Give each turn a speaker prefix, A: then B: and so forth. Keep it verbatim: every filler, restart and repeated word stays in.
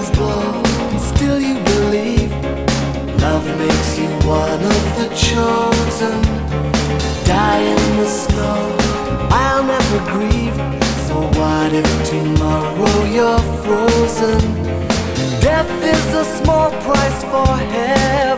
A: winds blow, and still you believe love makes you one of the chosen. Die in the snow, I'll never grieve. So what if tomorrow you're frozen? Death is a small price for heaven.